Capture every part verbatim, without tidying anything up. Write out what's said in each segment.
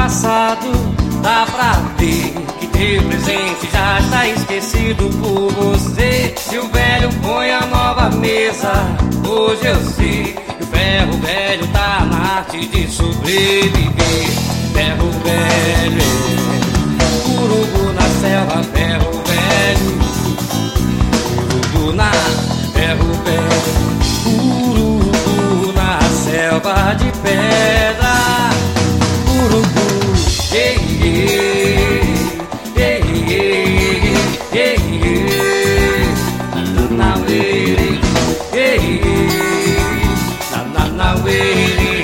passado, dá pra ver que teu presente já está esquecido por você. Se o velho põe a nova mesa, hoje eu sei que o ferro velho tá na arte de sobreviver. Ferro velho, urubu na selva, ferro velho, urubu na, ferro velho, urubu na selva de pedra, urubu, ei, ei, ei, ei, ei, ei, na na ei, ei, na na na ei.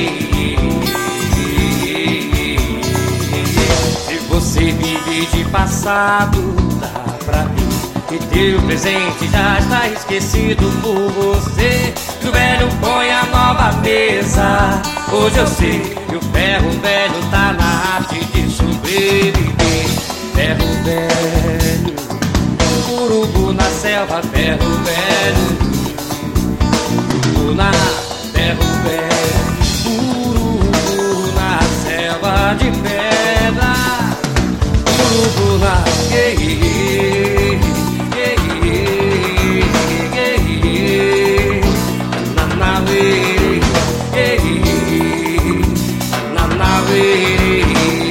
Se você vive de passado, dá pra ver que teu presente já está esquecido por você. Que o velho põe a nova mesa, hoje eu sei que o ferro velho tá na arte de sobreviver. Ferro velho, urubu na selva, ferro velho, urubu na, ferro velho, urubu na selva de pedra, urubu na, ei, ei, ei, ei, ei, na na ei, ei, na na ei.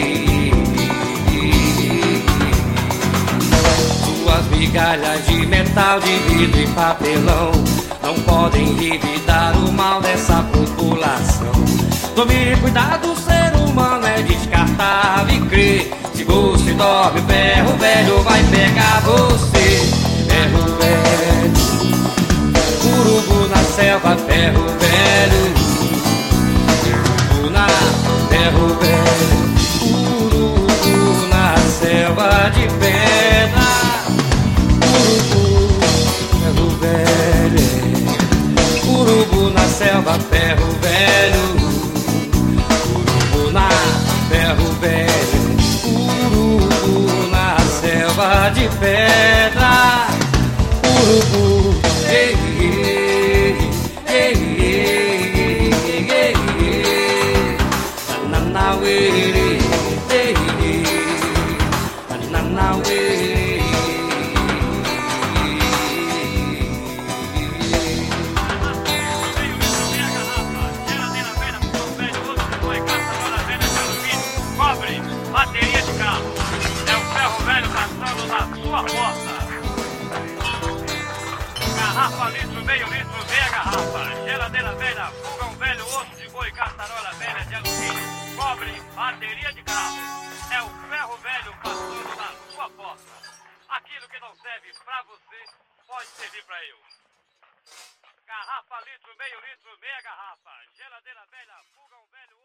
Suas migalhas de metal, de vidro e papelão não podem revidar o mal dessa população. Tome cuidado, o ser humano é descartável e crê. Se você dorme, o ferro velho vai pegar você. Ferro velho, urubu na selva, ferro velho, urubu na, ferro velho, urubu na selva de pedra, urubu, ferro velho, urubu na selva, ferro velho, urubu na, ferro velho, urubu na selva de pedra, urubu, ei, ei, ei, ei, ei, ei, na na ei, ei, na na ei. Bateria de carro. É o ferro velho passando na sua porta. Garrafa, litro, meio litro, meia garrafa. Geladeira velha, fogão velho, osso de boi, caçarola velha de alumínio, cobre, bateria de carro. É o ferro velho passando na sua porta. Aquilo que não serve pra você, pode servir pra eu. Garrafa, litro, meio litro, meia garrafa. Geladeira velha, fogão velho,